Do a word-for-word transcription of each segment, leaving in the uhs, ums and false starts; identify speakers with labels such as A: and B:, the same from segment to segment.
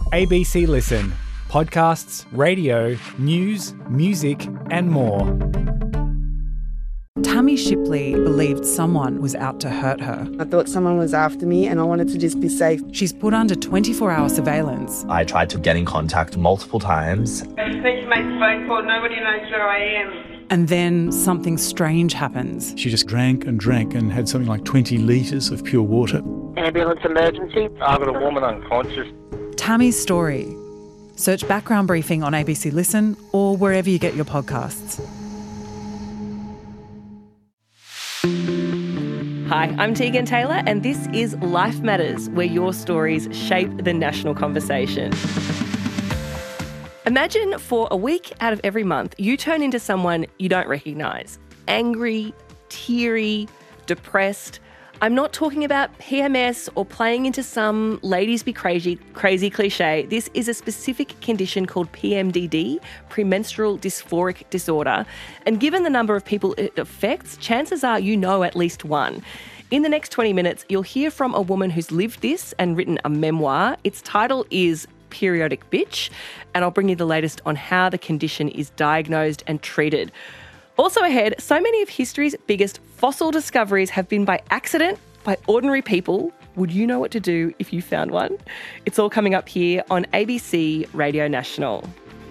A: A B C Listen. Podcasts, radio, news, music and more.
B: Tammy Shipley believed someone was out to hurt her.
C: I thought someone was after me and I wanted to just be safe.
B: She's put under twenty-four hour surveillance.
D: I tried to get in contact multiple times.
E: I just need to make a phone call. Nobody knows where I am.
B: And then something strange happens.
F: She just drank and drank and had something like twenty litres of pure water.
G: Ambulance emergency.
H: I've got a woman unconscious.
B: Tammy's story. Search Background Briefing on A B C Listen or wherever you get your podcasts.
I: Hi, I'm Tegan Taylor and this is Life Matters, where your stories shape the national conversation. Imagine for a week out of every month, you turn into someone you don't recognise. Angry, teary, depressed. I'm not talking about P M S or playing into some ladies be crazy, crazy cliche. This is a specific condition called P M D D, premenstrual dysphoric disorder. And given the number of people it affects, chances are you know at least one. In the next twenty minutes, you'll hear from a woman who's lived this and written a memoir. Its title is Periodic Bitch, and I'll bring you the latest on how the condition is diagnosed and treated. Also ahead, so many of history's biggest fossil discoveries have been by accident, by ordinary people. Would you know what to do if you found one? It's all coming up here on A B C Radio National.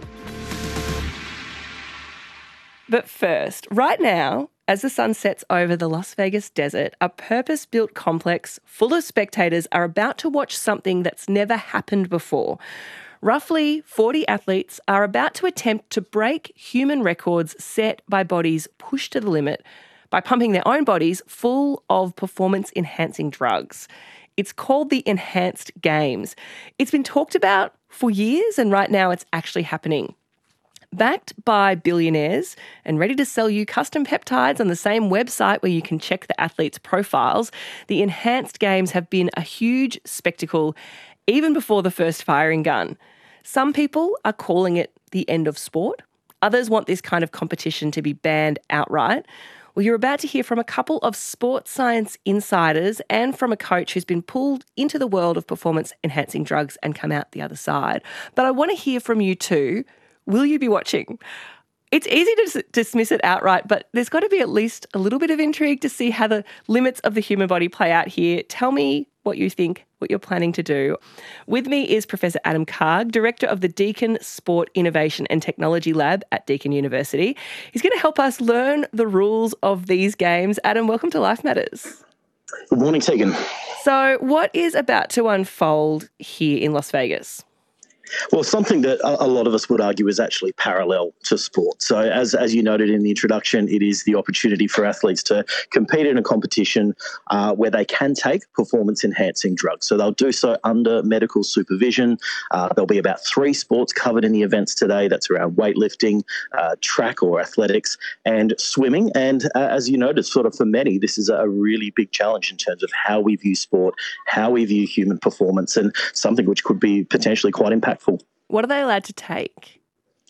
I: But first, right now, as the sun sets over the Las Vegas desert, a purpose-built complex full of spectators are about to watch something that's never happened before. Roughly forty athletes are about to attempt to break human records set by bodies pushed to the limit by pumping their own bodies full of performance-enhancing drugs. It's called the Enhanced Games. It's been talked about for years and right now it's actually happening. Backed by billionaires and ready to sell you custom peptides on the same website where you can check the athletes' profiles, the Enhanced Games have been a huge spectacle even before the first firing gun. Some people are calling it the end of sport. Others want this kind of competition to be banned outright. Well, you're about to hear from a couple of sports science insiders and from a coach who's been pulled into the world of performance-enhancing drugs and come out the other side. But I want to hear from you too. Will you be watching? It's easy to dis- dismiss it outright, but there's got to be at least a little bit of intrigue to see how the limits of the human body play out here. Tell me what you think, what you're planning to do. With me is Professor Adam Karg, Director of the Deakin Sport Innovation and Technology Lab at Deakin University. He's going to help us learn the rules of these games. Adam, welcome to Life Matters.
J: Good morning, Tegan.
I: So what is about to unfold here in Las Vegas?
J: Well, something that a lot of us would argue is actually parallel to sport. So as as you noted in the introduction, it is the opportunity for athletes to compete in a competition uh, where they can take performance-enhancing drugs. So they'll do so under medical supervision. Uh, there'll be about three sports covered in the events today. That's around weightlifting, uh, track or athletics, and swimming. And uh, as you noted, sort of for many, this is a really big challenge in terms of how we view sport, how we view human performance, and something which could be potentially quite impactful.
I: What are they allowed to take?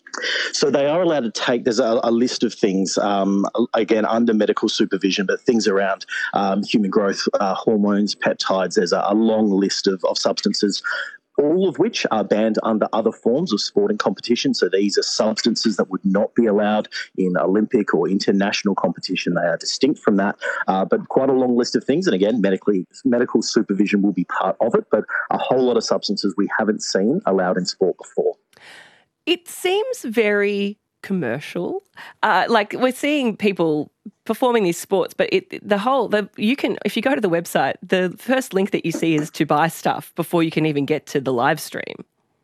J: So they are allowed to take, there's a, a list of things, um, again, under medical supervision, but things around um, human growth, uh, hormones, peptides. There's a, a long list of, of substances, all of which are banned under other forms of sporting competition. So these are substances that would not be allowed in Olympic or international competition. They are distinct from that, uh, but quite a long list of things. And again, medically, medical supervision will be part of it, but a whole lot of substances we haven't seen allowed in sport before.
I: It seems very commercial. Uh, like we're seeing people performing these sports, but it, the whole, the, you can, if you go to the website, the first link that you see is to buy stuff before you can even get to the live stream.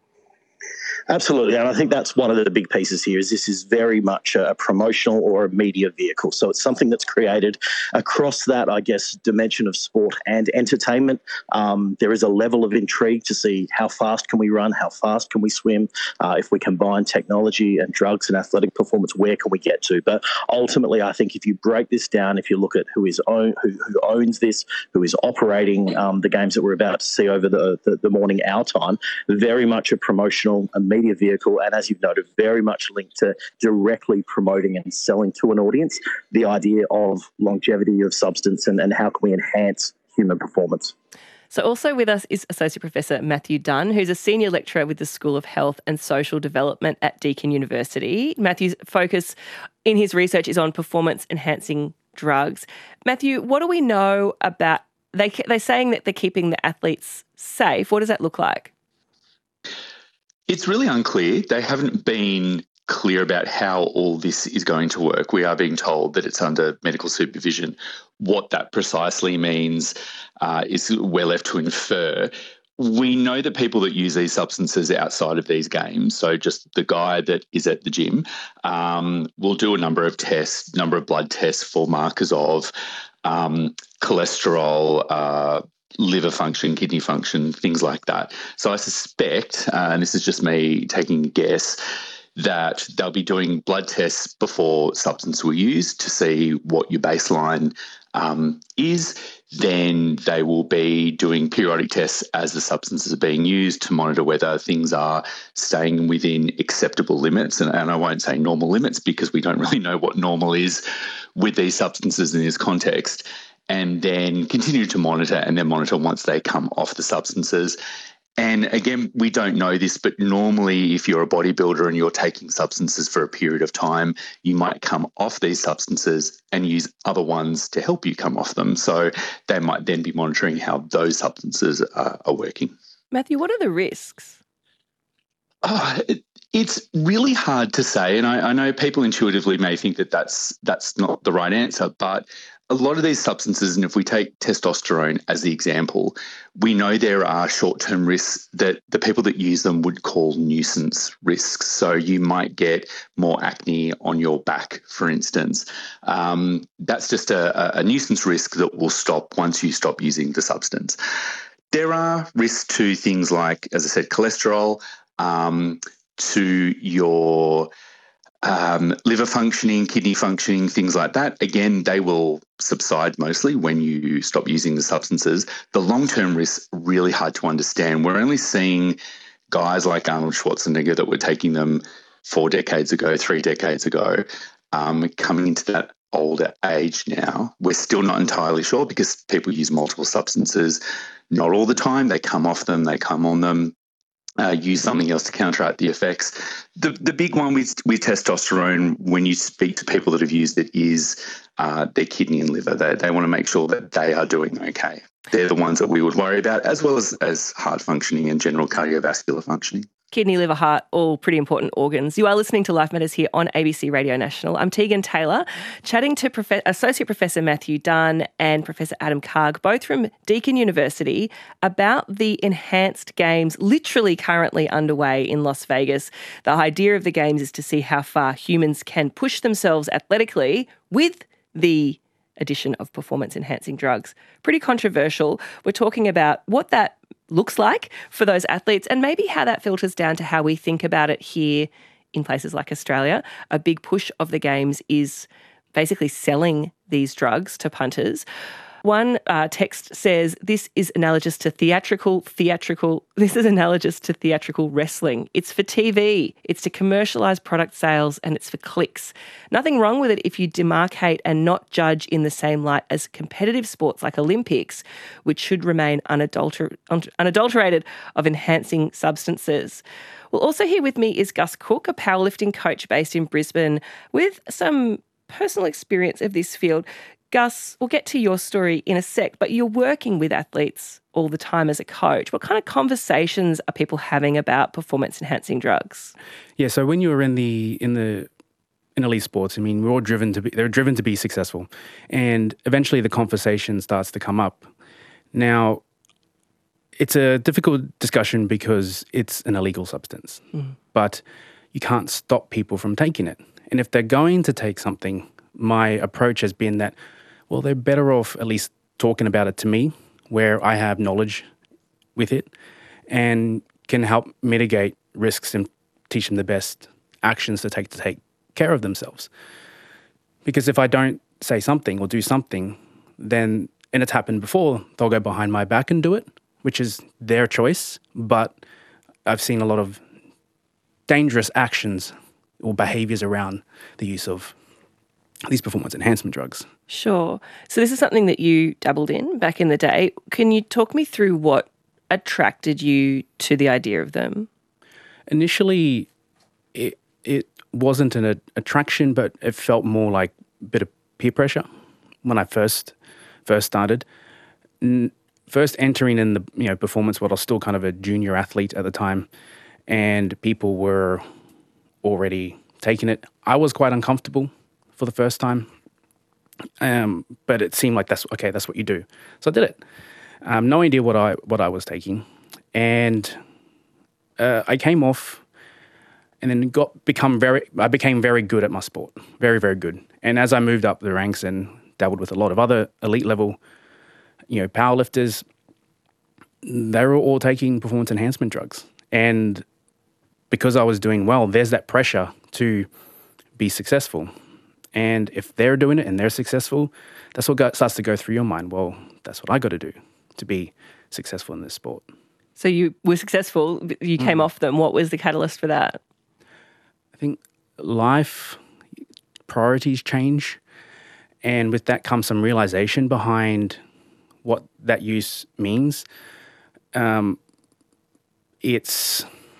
J: Absolutely, and I think that's one of the big pieces here is this is very much a promotional or a media vehicle. So it's something that's created across that, I guess, dimension of sport and entertainment. Um, there is a level of intrigue to see how fast can we run, how fast can we swim, uh, if we combine technology and drugs and athletic performance, where can we get to? But ultimately, I think if you break this down, if you look at who is own, who, who owns this, who is operating um, the games that we're about to see over the, the, the morning our time, very much a promotional, a media vehicle, and as you've noted, very much linked to directly promoting and selling to an audience the idea of longevity of substance and, and how can we enhance human performance.
I: So also with us is Associate Professor Matthew Dunn, who's a senior lecturer with the School of Health and Social Development at Deakin University. Matthew's focus in his research is on performance-enhancing drugs. Matthew, what do we know about, they, they're saying that they're keeping the athletes safe. What does that look like?
G: It's really unclear. They haven't been clear about how all this is going to work. We are being told that it's under medical supervision. What that precisely means uh, is we're left to infer. We know that people that use these substances outside of these games, so just the guy that is at the gym, um, will do a number of tests, number of blood tests for markers of um, cholesterol, uh, liver function, kidney function, things like that. So I suspect, uh, and this is just me taking a guess, that they'll be doing blood tests before substance were used to see what your baseline um, is. Then they will be doing periodic tests as the substances are being used to monitor whether things are staying within acceptable limits. And, and I won't say normal limits because we don't really know what normal is with these substances in this context. And then continue to monitor and then monitor once they come off the substances. And again, we don't know this, but normally if you're a bodybuilder and you're taking substances for a period of time, you might come off these substances and use other ones to help you come off them. So they might then be monitoring how those substances are, are working.
I: Matthew, what are the risks?
G: Oh, it, it's really hard to say. And I, I know people intuitively may think that that's, that's not the right answer, but a lot of these substances, and if we take testosterone as the example, we know there are short-term risks that the people that use them would call nuisance risks. So you might get more acne on your back, for instance. Um, that's just a, a nuisance risk that will stop once you stop using the substance. There are risks to things like, as I said, cholesterol, um, to your Um, liver functioning, kidney functioning, things like that. Again, they will subside mostly when you stop using the substances. The long-term risks are really hard to understand. We're only seeing guys like Arnold Schwarzenegger that were taking them four decades ago, three decades ago, um, coming into that older age now. We're still not entirely sure because people use multiple substances not all the time. They come off them, they come on them. Uh, use something else to counteract the effects. The the big one with, with testosterone, when you speak to people that have used it, is uh, their kidney and liver. They, they want to make sure that they are doing okay. They're the ones that we would worry about, as well as, as heart functioning and general cardiovascular functioning.
I: Kidney, liver, heart, all pretty important organs. You are listening to Life Matters here on A B C Radio National. I'm Tegan Taylor, chatting to Prof- Associate Professor Matthew Dunn and Professor Adam Karg, both from Deakin University, about the enhanced games literally currently underway in Las Vegas. The idea of the games is to see how far humans can push themselves athletically with the addition of performance-enhancing drugs. Pretty controversial. We're talking about what that looks like for those athletes and maybe how that filters down to how we think about it here in places like Australia. A big push of the games is basically selling these drugs to punters. One uh, text says, this is analogous to theatrical, theatrical, this is analogous to theatrical wrestling. It's for T V, it's to commercialise product sales, and it's for clicks. Nothing wrong with it if you demarcate and not judge in the same light as competitive sports like Olympics, which should remain unadulter- unadulterated of enhancing substances. Well, also here with me is Gus Cook, a powerlifting coach based in Brisbane with some personal experience of this field. Gus, we'll get to your story in a sec, but you're working with athletes all the time as a coach. What kind of conversations are people having about performance-enhancing drugs?
H: Yeah, so when you were in the in the in elite sports, I mean, we're all driven to be they're driven to be successful, and eventually the conversation starts to come up. Now, it's a difficult discussion because it's an illegal substance, mm. but you can't stop people from taking it. And if they're going to take something, my approach has been that, well, they're better off at least talking about it to me, where I have knowledge with it and can help mitigate risks and teach them the best actions to take to take care of themselves. Because if I don't say something or do something, then, and it's happened before, they'll go behind my back and do it, which is their choice. But I've seen a lot of dangerous actions or behaviors around the use of these performance enhancement drugs.
I: Sure. So this is something that you dabbled in back in the day. Can you talk me through what attracted you to the idea of them?
H: Initially, it it wasn't an a- attraction, but it felt more like a bit of peer pressure when I first first started. N- first entering in the you know performance world, I was still kind of a junior athlete at the time, and people were already taking it. I was quite uncomfortable for the first time, um, but it seemed like that's okay. That's what you do, so I did it. Um, no idea what I what I was taking, and uh, I came off, and then got become very. I became very good at my sport, very very good. And as I moved up the ranks and dabbled with a lot of other elite level, you know, powerlifters, they were all taking performance enhancement drugs, and because I was doing well, there's that pressure to be successful. And if they're doing it and they're successful, that's what go, starts to go through your mind. Well, that's what I got to do to be successful in this sport.
I: So you were successful, you came mm. off them. What was the catalyst for that?
H: I think life priorities change. And with that comes some realization behind what that use means. Um, it's,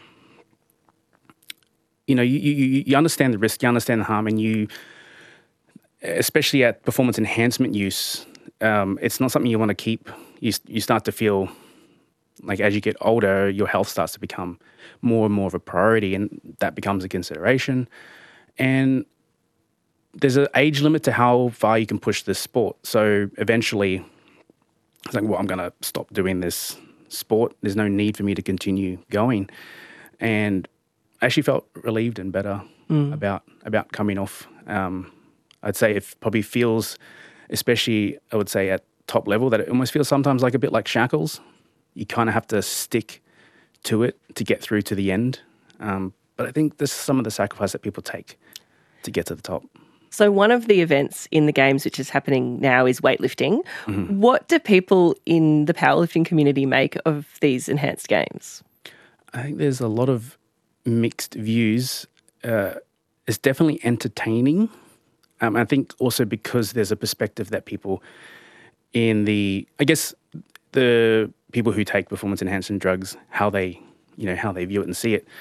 H: you know, you, you, you understand the risk, you understand the harm, and you, especially at performance enhancement use, um, it's not something you want to keep. You, you start to feel like as you get older, your health starts to become more and more of a priority, and that becomes a consideration. And there's an age limit to how far you can push this sport. So eventually, it's like, well, I'm going to stop doing this sport. There's no need for me to continue going. And I actually felt relieved and better mm. about about coming off. Um, I'd say it probably feels, especially I would say at top level, that it almost feels sometimes like a bit like shackles. You kind of have to stick to it to get through to the end. Um, but I think this is some of the sacrifice that people take to get to the top.
I: So one of the events in the Games which is happening now is weightlifting. Mm-hmm. What do people in the powerlifting community make of these enhanced games?
H: I think there's a lot of mixed views. Uh, it's definitely entertaining. Um, I think also because there's a perspective that people in the, I guess the people who take performance enhancing drugs, how they, you know, how they view it and see it.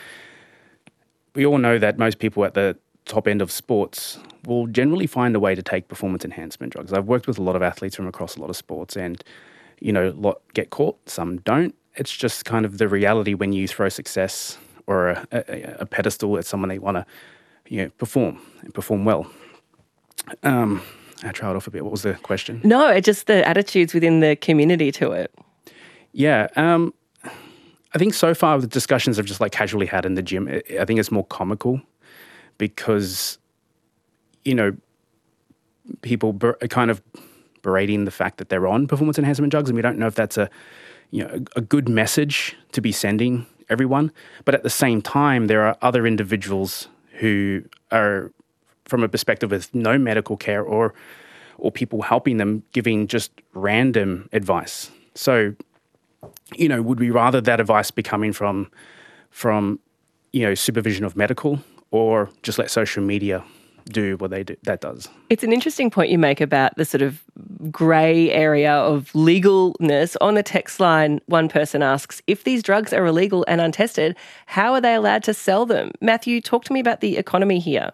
H: We all know that most people at the top end of sports will generally find a way to take performance enhancement drugs. I've worked with a lot of athletes from across a lot of sports, and, you know, a lot get caught, some don't. It's just kind of the reality when you throw success or a, a, a pedestal at someone they want to, you know, perform and perform well. Um, I trailed off a bit. What was the question?
I: No, it's just the attitudes within the community to it.
H: Yeah. Um, I think so far the discussions I've just like casually had in the gym, I think it's more comical because, you know, people ber- are kind of berating the fact that they're on performance enhancement drugs, and we don't know if that's a, you know, a, a good message to be sending everyone. But at the same time, there are other individuals who are, from a perspective with no medical care or or people helping them, giving just random advice. So, you know, would we rather that advice be coming from, from you know, supervision of medical, or just let social media do what they do, that does?
I: It's an interesting point you make about the sort of grey area of legalness. On the text line, one person asks, if these drugs are illegal and untested, how are they allowed to sell them? Matthew, talk to me about the economy here.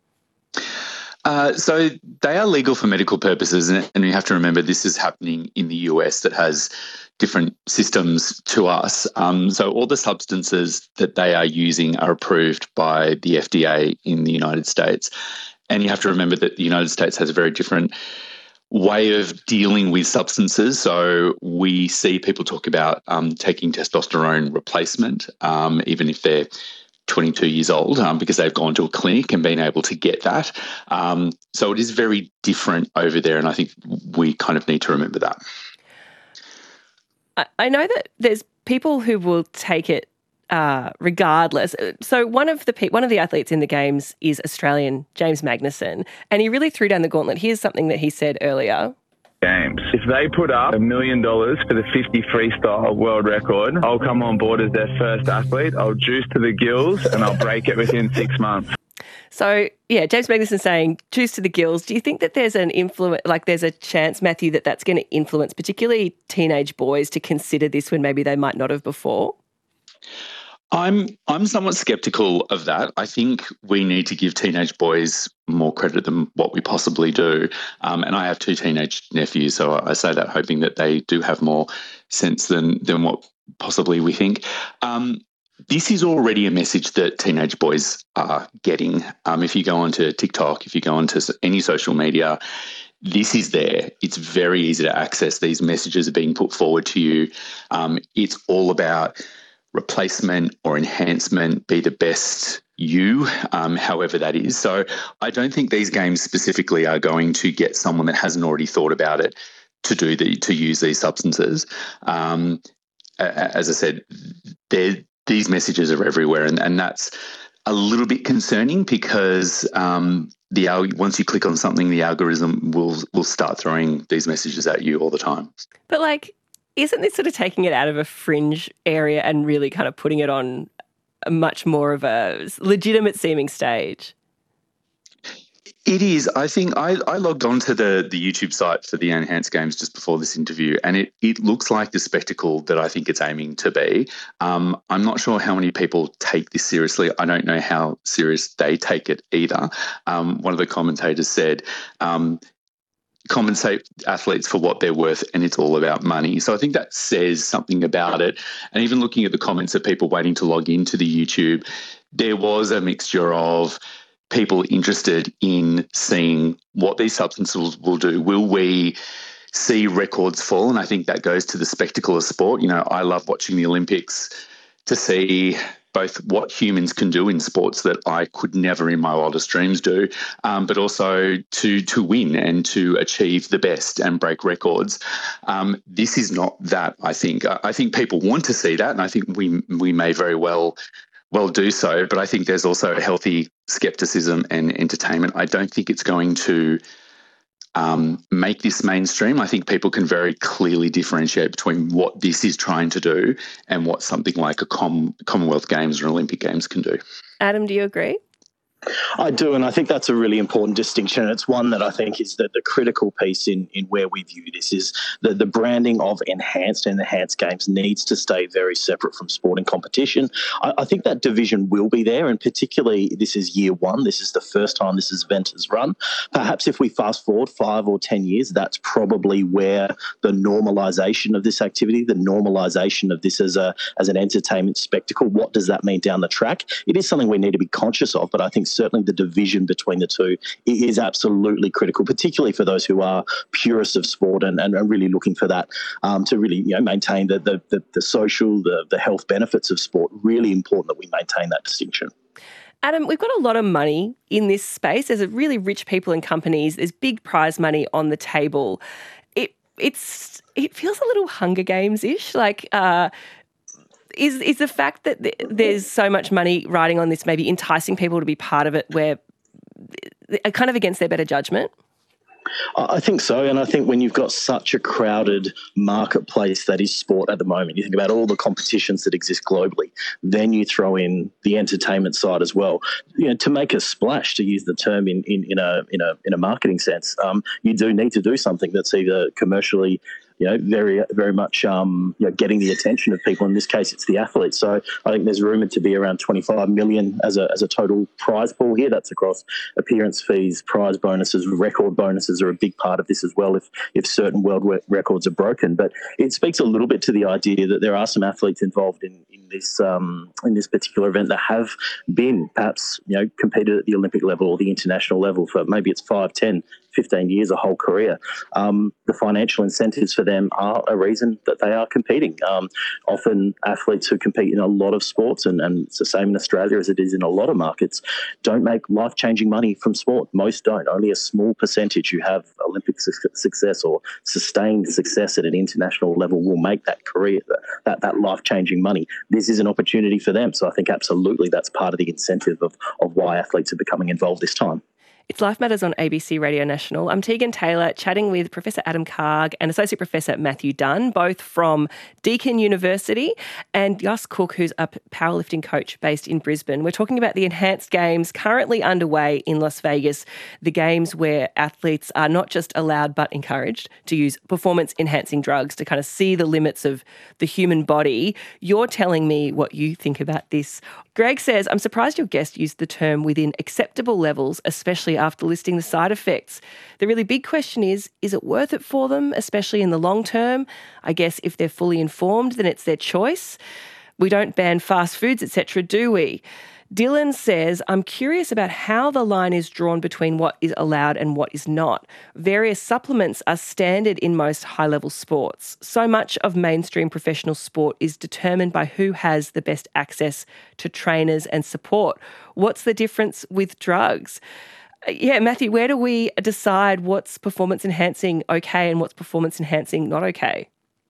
G: Uh, so they are legal for medical purposes, and, and you have to remember this is happening in the U S that has different systems to us. Um, so all the substances that they are using are approved by the F D A in the United States. And you have to remember that the United States has a very different way of dealing with substances. So we see people talk about um, taking testosterone replacement, um, even if they're twenty-two years old, um, because they've gone to a clinic and been able to get that. Um, so it is very different over there, and I think we kind of need to remember that.
I: I know that there's people who will take it uh, regardless. So one of the one of the athletes in the Games is Australian James Magnussen, and he really threw down the gauntlet. Here's something that he said earlier.
K: Games. If they put up a million dollars for the fifty freestyle world record, I'll come on board as their first athlete. I'll juice to the gills and I'll break it within six months.
I: So, yeah, James Magnuson saying, juice to the gills. Do you think that there's an influence, like there's a chance, Matthew, that that's going to influence particularly teenage boys to consider this when maybe they might not have before?
G: I'm I'm somewhat skeptical of that. I think we need to give teenage boys more credit than what we possibly do. Um, and I have two teenage nephews, so I say that hoping that they do have more sense than than what possibly we think. Um, This is already a message that teenage boys are getting. Um, if you go onto TikTok, if you go onto any social media, this is there. It's very easy to access. These messages are being put forward to you. Um, it's all about replacement or enhancement, be the best you, um, however that is. So I don't think these games specifically are going to get someone that hasn't already thought about it to do the, to use these substances. Um, as I said, they're these messages are everywhere, and, and that's a little bit concerning because um, the once you click on something, the algorithm will will start throwing these messages at you all the time.
I: But, like, isn't this sort of taking it out of a fringe area and really kind of putting it on a much more of a legitimate seeming stage?
G: It is. I think I, I logged onto the, the YouTube site for the Enhanced Games just before this interview, and it, it looks like the spectacle that I think it's aiming to be. Um, I'm not sure how many people take this seriously. I don't know how serious they take it either. Um, one of the commentators said, um, compensate athletes for what they're worth, and it's all about money. So I think that says something about it. And even looking at the comments of people waiting to log into the YouTube, there was a mixture of people interested in seeing what these substances will do. Will we see records fall? And I think that goes to the spectacle of sport. You know, I love watching the Olympics to see both what humans can do in sports that I could never in my wildest dreams do, um, but also to to win and to achieve the best and break records. Um, this is not that, I think. I think people want to see that, and I think we we may very well well do so, but I think there's also a healthy skepticism and entertainment. I don't think it's going to um, make this mainstream. I think people can very clearly differentiate between what this is trying to do and what something like a Com- Commonwealth Games or Olympic Games can do.
I: Adam, do you agree?
J: I do, and I think that's a really important distinction. It's one that I think is the, the critical piece in, in where we view this is that the branding of enhanced and enhanced games needs to stay very separate from sporting competition. I, I think that division will be there, and particularly this is year one. This is the first time this event has run. Perhaps if we fast forward five or ten years, that's probably where the normalisation of this activity, the normalisation of this as a as an entertainment spectacle, what does that mean down the track? It is something we need to be conscious of, but I think certainly the division between the two is absolutely critical, particularly for those who are purists of sport and, and are really looking for that um, to really you know maintain the the, the, the social, the, the health benefits of sport. Really important that we maintain that distinction.
I: Adam, we've got a lot of money in this space. There's a really rich people and companies. There's big prize money on the table. It it's it feels a little Hunger Games-ish, like. Uh, Is is the fact that th- there's so much money riding on this maybe enticing people to be part of it where uh, kind of against their better judgment?
J: I think so, and I think when you've got such a crowded marketplace that is sport at the moment, you think about all the competitions that exist globally, then you throw in the entertainment side as well. You know, to make a splash, to use the term in in, in a in a in a marketing sense, um, you do need to do something that's either commercially, you know, very, very much, um, you know, getting the attention of people. In this case, it's the athletes. So I think there's rumoured to be around twenty-five million as a as a total prize pool here. That's across appearance fees, prize bonuses, record bonuses are a big part of this as well. If if certain world records are broken, but it speaks a little bit to the idea that there are some athletes involved in in this um, in this particular event that have been perhaps you know competed at the Olympic level or the international level for maybe it's five, ten, fifteen years, a whole career. Um, the financial incentives for them are a reason that they are competing. Um, often athletes who compete in a lot of sports, and, and it's the same in Australia as it is in a lot of markets, don't make life-changing money from sport. Most don't. Only a small percentage who have Olympic su- success or sustained success at an international level will make that career, that, that life-changing money. This is an opportunity for them. So I think absolutely that's part of the incentive of, of why athletes are becoming involved this time.
I: It's Life Matters on A B C Radio National. I'm Tegan Taylor, chatting with Professor Adam Karg and Associate Professor Matthew Dunn, both from Deakin University, and Gus Cook, who's a powerlifting coach based in Brisbane. We're talking about the Enhanced Games currently underway in Las Vegas, the games where athletes are not just allowed but encouraged to use performance-enhancing drugs to kind of see the limits of the human body. You're telling me what you think about this. Greg says, I'm surprised your guest used the term within acceptable levels, especially after listing the side effects. The really big question is, is it worth it for them, especially in the long term? I guess if they're fully informed, then it's their choice. We don't ban fast foods, et cetera, do we? Dylan says, I'm curious about how the line is drawn between what is allowed and what is not. Various supplements are standard in most high-level sports. So much of mainstream professional sport is determined by who has the best access to trainers and support. What's the difference with drugs? Yeah, Matthew, where do we decide what's performance-enhancing okay and what's performance-enhancing not okay?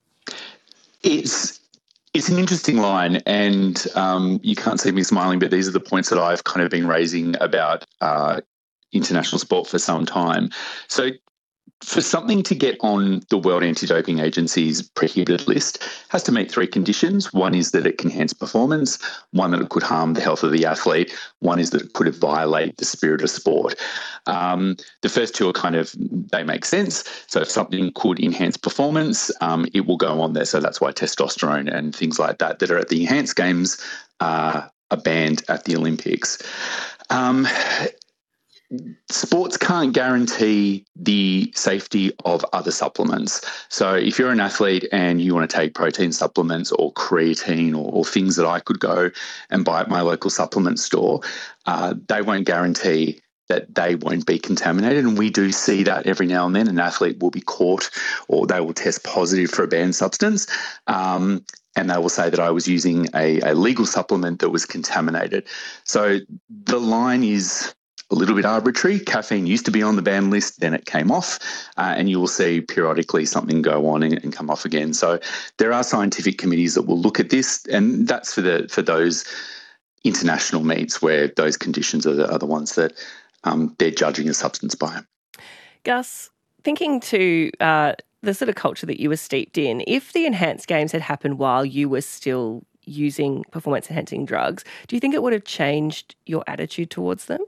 G: It's It's an interesting line, and um, you can't see me smiling, but these are the points that I've kind of been raising about uh, international sport for some time. So for something to get on the World Anti-Doping Agency's prohibited list, has to meet three conditions. One is that it can enhance performance, one that it could harm the health of the athlete, one is that it could violate the spirit of sport. Um, the first two are kind of, they make sense. So if something could enhance performance, um, it will go on there. So that's why testosterone and things like that that are at the Enhanced Games uh, are banned at the Olympics. Um, Sports can't guarantee the safety of other supplements. So if you're an athlete and you want to take protein supplements or creatine or, or things that I could go and buy at my local supplement store, uh, they won't guarantee that they won't be contaminated. And we do see that every now and then. An athlete will be caught or they will test positive for a banned substance. Um, and they will say that I was using a, a legal supplement that was contaminated. So the line is a little bit arbitrary. Caffeine used to be on the ban list, then it came off, uh, and you will see periodically something go on and, and come off again. So there are scientific committees that will look at this, and that's for the for those international meets where those conditions are the, are the ones that um, they're judging a substance by.
I: Gus, thinking to uh, the sort of culture that you were steeped in, if the Enhanced Games had happened while you were still using performance-enhancing drugs, do you think it would have changed your attitude towards them?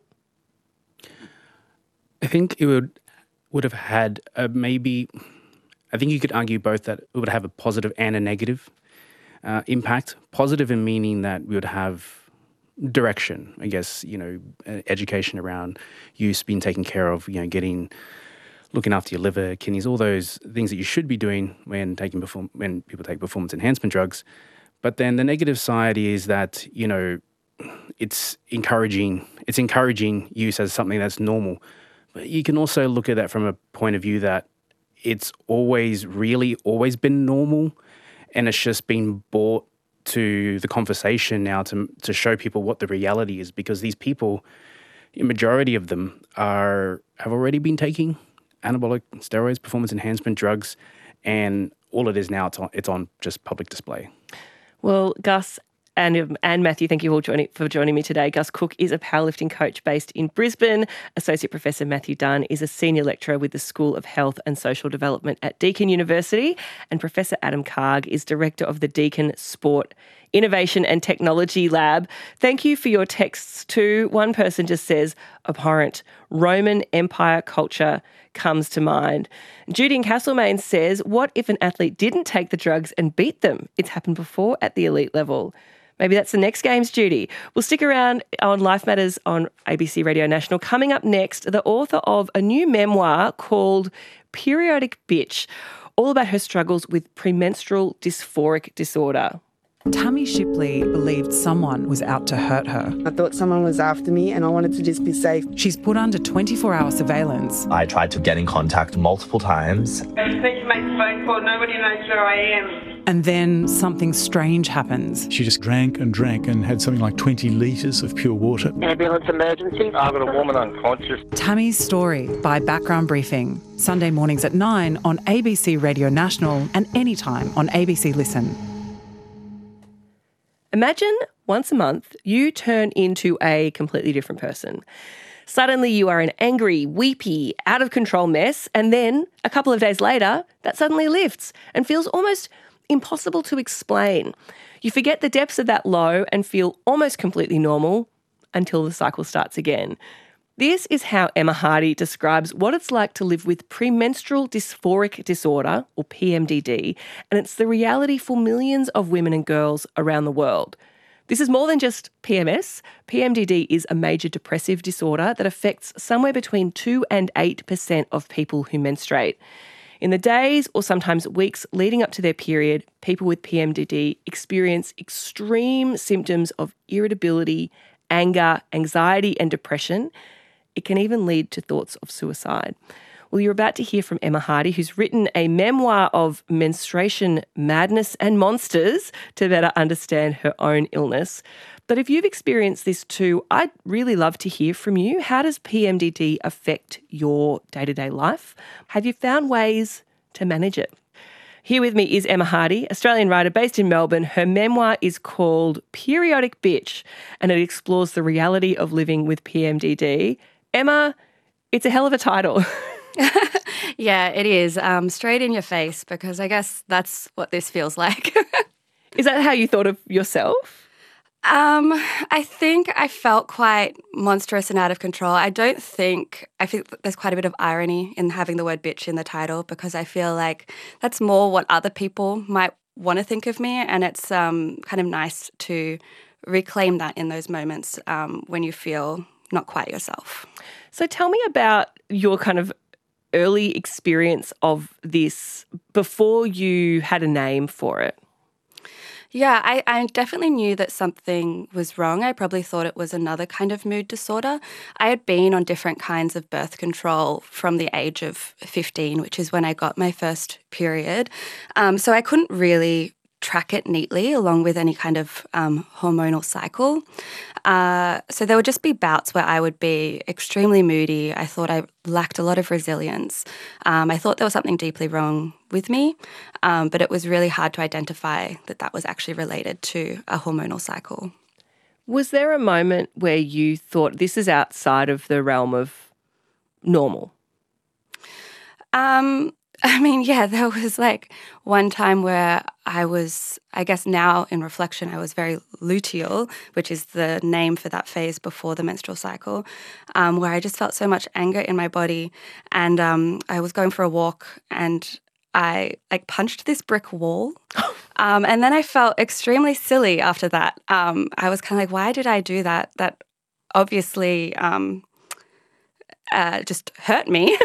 H: I think it would would have had a maybe, I think you could argue both that it would have a positive and a negative uh, impact. Positive in meaning that we would have direction, I guess, you know, education around use being taken care of, you know, getting, looking after your liver, kidneys, all those things that you should be doing when taking perform when people take performance enhancement drugs. But then the negative side is that, you know, it's encouraging, it's encouraging use as something that's normal. But you can also look at that from a point of view that it's always really always been normal, and it's just been brought to the conversation now to to show people what the reality is, because these people, a majority of them are have already been taking anabolic steroids, performance enhancement drugs, and all it is now it's on, it's on just public display.
I: Well, Gus And, and Matthew, thank you all joining, for joining me today. Gus Cook is a powerlifting coach based in Brisbane. Associate Professor Matthew Dunn is a senior lecturer with the School of Health and Social Development at Deakin University. And Professor Adam Karg is director of the Deakin Sport Innovation and Technology Lab. Thank you for your texts too. One person just says, abhorrent Roman Empire culture comes to mind. Judy in Castlemaine says, what if an athlete didn't take the drugs and beat them? It's happened before at the elite level. Maybe that's the next games, Judy. We'll stick around on Life Matters on A B C Radio National. Coming up next, the author of a new memoir called Periodic Bitch, all about her struggles with premenstrual dysphoric disorder.
B: Tammy Shipley believed someone was out to hurt her.
C: I thought someone was after me and I wanted to just be safe.
B: She's put under twenty-four hour surveillance.
D: I tried to get in contact multiple times.
E: I just need to make a phone call. Nobody knows where I am.
B: And then something strange happens.
F: She just drank and drank and had something like twenty litres of pure water.
L: Ambulance emergency. I've got a woman unconscious.
B: Tammy's Story by Background Briefing. Sunday mornings at nine on A B C Radio National and anytime on A B C Listen.
I: Imagine once a month you turn into a completely different person. Suddenly you are an angry, weepy, out of control mess, and then a couple of days later, that suddenly lifts and feels almost impossible to explain. You forget the depths of that low and feel almost completely normal until the cycle starts again. This is how Emma Hardy describes what it's like to live with premenstrual dysphoric disorder, or P M D D, and it's the reality for millions of women and girls around the world. This is more than just P M S. P M D D is a major depressive disorder that affects somewhere between two and eight percent of people who menstruate. In the days or sometimes weeks leading up to their period, people with P M D D experience extreme symptoms of irritability, anger, anxiety and depression. It can even lead to thoughts of suicide. Well, you're about to hear from Emma Hardy, who's written a memoir of menstruation madness and monsters to better understand her own illness. But if you've experienced this too, I'd really love to hear from you. How does P M D D affect your day-to-day life? Have you found ways to manage it? Here with me is Emma Hardy, Australian writer based in Melbourne. Her memoir is called Periodic Bitch, and it explores the reality of living with P M D D. Emma, it's a hell of a title.
M: Yeah, it is. Um, straight in your face, because I guess that's what this feels like.
I: Is that how you thought of yourself?
M: Um, I think I felt quite monstrous and out of control. I don't think, I think there's quite a bit of irony in having the word bitch in the title, because I feel like that's more what other people might want to think of me, and it's um, kind of nice to reclaim that in those moments um, when you feel not quite yourself.
I: So tell me about your kind of early experience of this before you had a name for it.
M: Yeah, I, I definitely knew that something was wrong. I probably thought it was another kind of mood disorder. I had been on different kinds of birth control from the age of fifteen, which is when I got my first period. Um, so I couldn't really track it neatly along with any kind of um, hormonal cycle. Uh, so there would just be bouts where I would be extremely moody. I thought I lacked a lot of resilience. Um, I thought there was something deeply wrong with me, um, but it was really hard to identify that that was actually related to a hormonal cycle.
I: Was there a moment where you thought this is outside of the realm of normal?
M: Um, I mean, yeah, there was like one time where I was, I guess now in reflection, I was very luteal, which is the name for that phase before the menstrual cycle, um, where I just felt so much anger in my body. And um, I was going for a walk and I like punched this brick wall. um, and then I felt extremely silly after that. Um, I was kind of like, why did I do that? That obviously um, uh, just hurt me.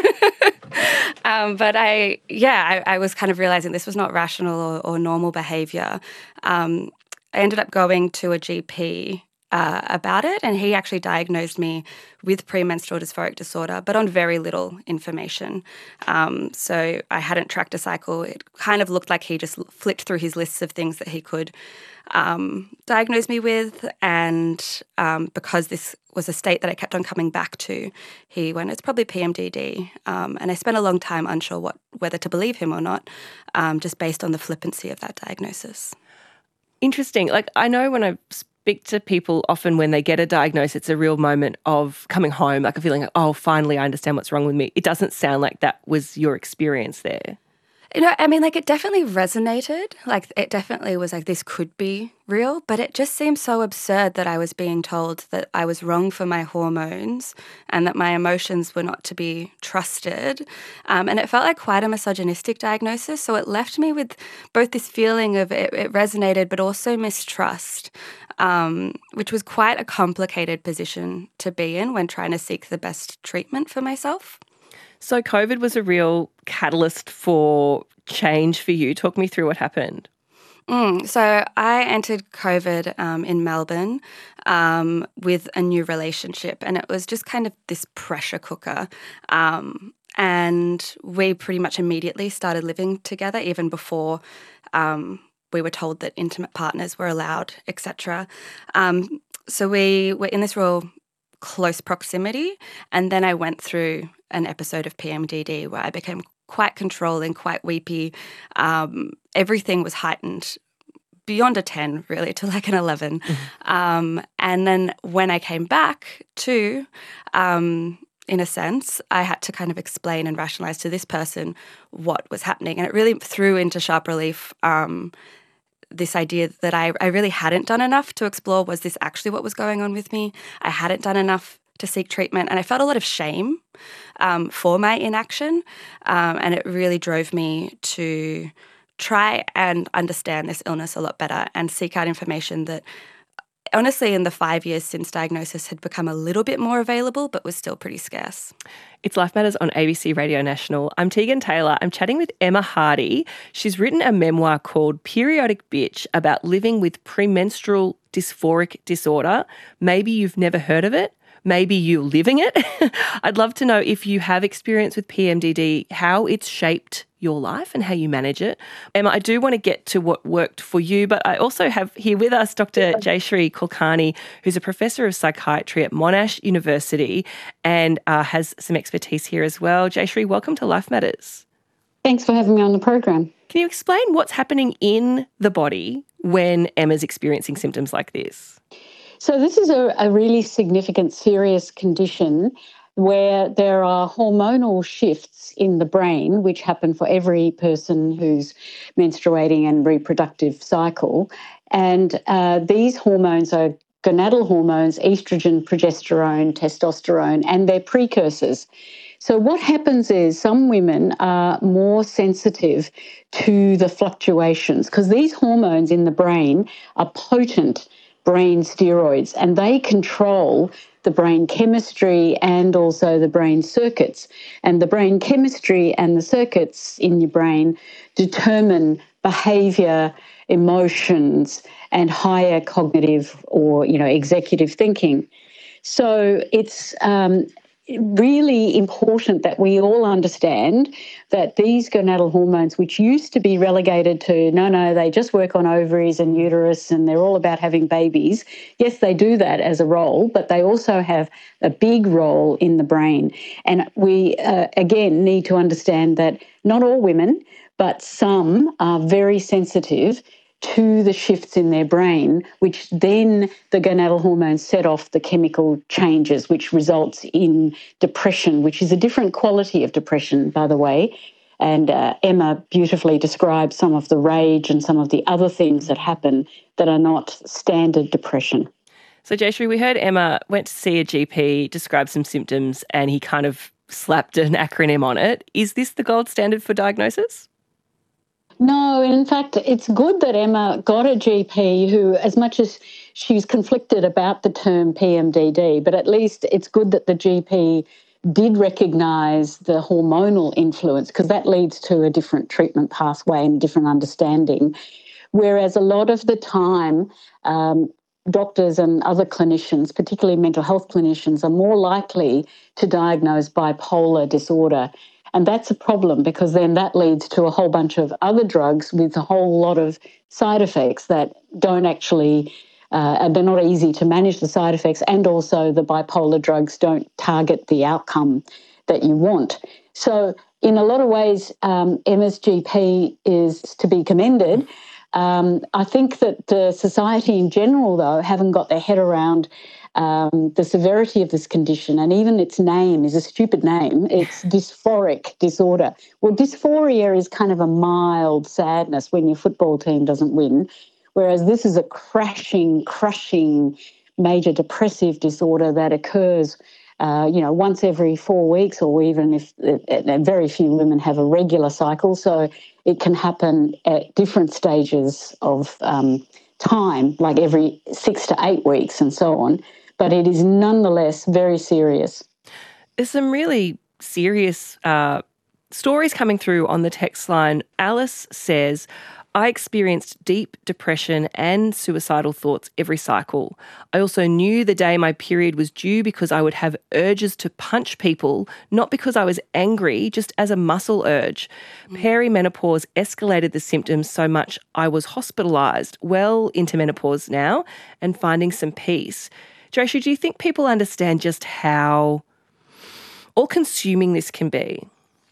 M: Um, but I, yeah, I, I was kind of realizing this was not rational or, or normal behavior. Um, I ended up going to a G P uh, about it, and he actually diagnosed me with premenstrual dysphoric disorder, but on very little information. Um, so I hadn't tracked a cycle. It kind of looked like he just flicked through his lists of things that he could um, diagnose me with, and um, because this was a state that I kept on coming back to, he went, it's probably P M D D. Um, and I spent a long time unsure what whether to believe him or not, um, just based on the flippancy of that diagnosis.
I: Interesting. Like, I know when I speak to people, often when they get a diagnosis, it's a real moment of coming home, like a feeling like, oh, finally I understand what's wrong with me. It doesn't sound like that was your experience there.
M: You know, I mean, like, it definitely resonated. Like, it definitely was like, this could be real, but it just seemed so absurd that I was being told that I was wrong for my hormones and that my emotions were not to be trusted. Um, and it felt like quite a misogynistic diagnosis. So it left me with both this feeling of it, it resonated, but also mistrust, um, which was quite a complicated position to be in when trying to seek the best treatment for myself.
I: So COVID was a real catalyst for change for you. Talk me through what happened.
M: Mm, so I entered COVID um, in Melbourne um, with a new relationship, and it was just kind of this pressure cooker. Um, and we pretty much immediately started living together, even before um, we were told that intimate partners were allowed, et cetera. Um, so we were in this real close proximity, and then I went through an episode of P M D D where I became quite controlling, quite weepy. Um, everything was heightened beyond a ten, really, to like an eleven. Mm-hmm. Um, and then when I came back to, um, in a sense, I had to kind of explain and rationalize to this person what was happening. And it really threw into sharp relief um, this idea that I, I really hadn't done enough to explore, was this actually what was going on with me? I hadn't done enough to seek treatment, and I felt a lot of shame um, for my inaction, um, and it really drove me to try and understand this illness a lot better and seek out information that, honestly, in the five years since diagnosis had become a little bit more available, but was still pretty scarce.
I: It's Life Matters on A B C Radio National. I'm Tegan Taylor. I'm chatting with Emma Hardy. She's written a memoir called Periodic Bitch about living with premenstrual dysphoric disorder. Maybe you've never heard of it. Maybe you're living it. I'd love to know if you have experience with P M D D, how it's shaped your life and how you manage it. Emma, I do want to get to what worked for you, but I also have here with us Doctor Jayashree Kulkarni, who's a professor of psychiatry at Monash University and uh, has some expertise here as well. Jayashree, welcome to Life Matters.
N: Thanks for having me on the program.
I: Can you explain what's happening in the body when Emma's experiencing symptoms like this?
N: So this is a, a really significant, serious condition where there are hormonal shifts in the brain, which happen for every person who's menstruating and reproductive cycle. And uh, these hormones are gonadal hormones, estrogen, progesterone, testosterone, and their precursors. So what happens is some women are more sensitive to the fluctuations because these hormones in the brain are potent brain steroids, and they control the brain chemistry and also the brain circuits. And the brain chemistry and the circuits in your brain determine behaviour, emotions, and higher cognitive or, you know, executive thinking. So it's um, really important that we all understand that these gonadal hormones, which used to be relegated to, no, no, they just work on ovaries and uterus and they're all about having babies. Yes, they do that as a role, but they also have a big role in the brain. And we, uh, again, need to understand that not all women, but some are very sensitive to the shifts in their brain, which then the gonadal hormones set off the chemical changes, which results in depression, which is a different quality of depression, by the way. And uh, Emma beautifully describes some of the rage and some of the other things that happen that are not standard depression.
I: So, Jayashree, we heard Emma went to see a G P, described some symptoms, and he kind of slapped an acronym on it. Is this the gold standard for diagnosis?
N: No, in fact, it's good that Emma got a G P who, as much as she's conflicted about the term P M D D, but at least it's good that the G P did recognise the hormonal influence, because that leads to a different treatment pathway and different understanding. Whereas a lot of the time, um, doctors and other clinicians, particularly mental health clinicians, are more likely to diagnose bipolar disorder. And that's a problem because then that leads to a whole bunch of other drugs with a whole lot of side effects that don't actually, uh, they're not easy to manage the side effects, and also the bipolar drugs don't target the outcome that you want. So in a lot of ways, um, Emma's G P is to be commended. Um, I think that the society in general, though, haven't got their head around Um, the severity of this condition, and even its name is a stupid name. It's dysphoric disorder. Well, dysphoria is kind of a mild sadness when your football team doesn't win, whereas this is a crashing, crushing, major depressive disorder that occurs, uh, you know, once every four weeks, or even if uh, very few women have a regular cycle. So it can happen at different stages of um, time, like every six to eight weeks and so on. But it is nonetheless very serious.
I: There's some really serious uh, stories coming through on the text line. Alice says, I experienced deep depression and suicidal thoughts every cycle. I also knew the day my period was due because I would have urges to punch people, not because I was angry, just as a muscle urge. Mm. Perimenopause escalated the symptoms so much I was hospitalised, well into menopause now, and finding some peace. Jayashree, do you think people understand just how all-consuming this can be?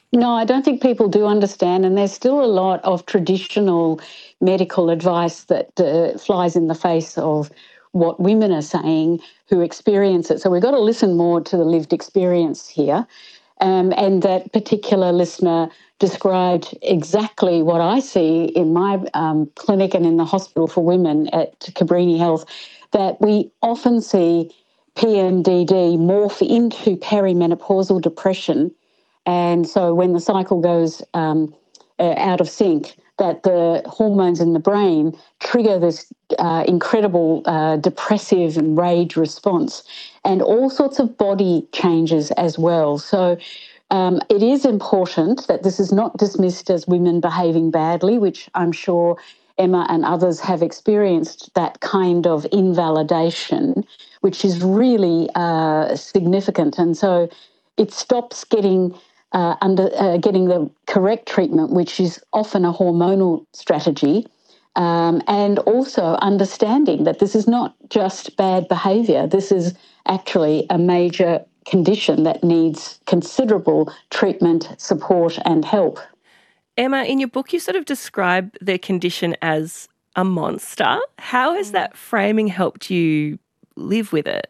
N: No, I don't think people do understand, and there's still a lot of traditional medical advice that uh, flies in the face of what women are saying who experience it. So we've got to listen more to the lived experience here. Um, and that particular listener described exactly what I see in my um, clinic and in the hospital for women at Cabrini Health, that we often see P M D D morph into perimenopausal depression. And so when the cycle goes um, uh, out of sync, that the hormones in the brain trigger this uh, incredible uh, depressive and rage response, and all sorts of body changes as well. So um, it is important that this is not dismissed as women behaving badly, which I'm sure Emma and others have experienced that kind of invalidation, which is really uh, significant. And so it stops getting uh, under uh, getting the correct treatment, which is often a hormonal strategy, um, and also understanding that this is not just bad behaviour. This is actually a major condition that needs considerable treatment, support and help.
I: Emma, in your book, you sort of describe the condition as a monster. How has that framing helped you live with it?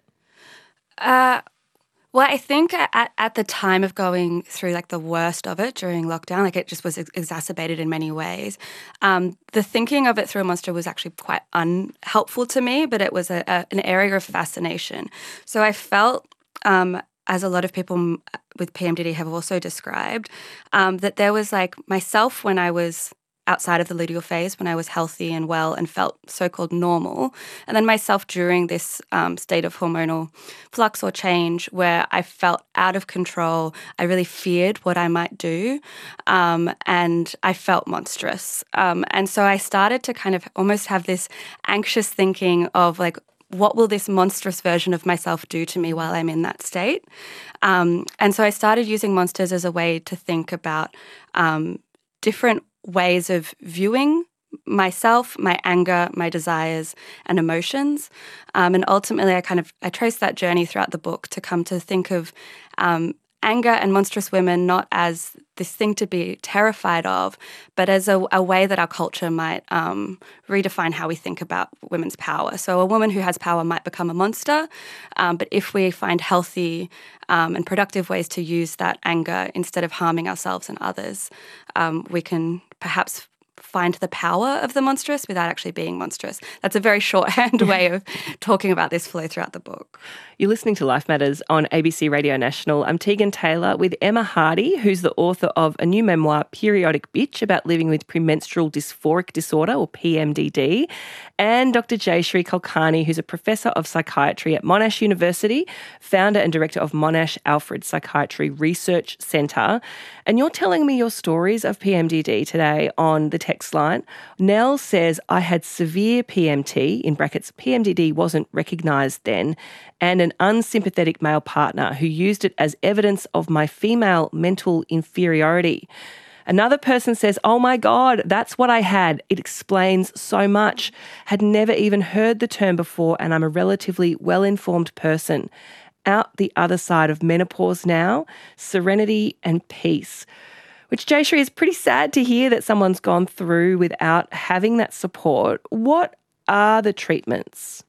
M: Uh, well, I think at, at the time of going through like the worst of it during lockdown, like it just was ex- exacerbated in many ways. Um, the thinking of it through a monster was actually quite unhelpful to me, but it was a, a, an area of fascination. So I felt, um, as a lot of people with P M D D have also described, um, that there was like myself when I was outside of the luteal phase, when I was healthy and well and felt so-called normal, and then myself during this um, state of hormonal flux or change where I felt out of control. I really feared what I might do, um, and I felt monstrous. Um, and so I started to kind of almost have this anxious thinking of like, what will this monstrous version of myself do to me while I'm in that state? Um, and so I started using monsters as a way to think about um, different ways of viewing myself, my anger, my desires and emotions. Um, and ultimately I kind of, I traced that journey throughout the book to come to think of um, anger and monstrous women not as this thing to be terrified of, but as a, a way that our culture might um, redefine how we think about women's power. So a woman who has power might become a monster, um, but if we find healthy um, and productive ways to use that anger instead of harming ourselves and others, um, we can perhaps find the power of the monstrous without actually being monstrous. That's a very shorthand way of talking about this flow throughout the book.
I: You're listening to Life Matters on A B C Radio National. I'm Tegan Taylor with Emma Hardy, who's the author of a new memoir, Periodic Bitch, about living with premenstrual dysphoric disorder, or P M D D, and Doctor Jayashree Kulkarni, who's a professor of psychiatry at Monash University, founder and director of Monash Alfred Psychiatry Research Centre. And you're telling me your stories of P M D D today on the text line. Nell says, I had severe P M T, in brackets, P M D D wasn't recognised then, and an unsympathetic male partner who used it as evidence of my female mental inferiority. Another person says, oh my God, that's what I had. It explains so much. Had never even heard the term before, and I'm a relatively well-informed person. Out the other side of menopause now, serenity and peace. Which, Jayashree, is pretty sad to hear that someone's gone through without having that support. What are the treatments?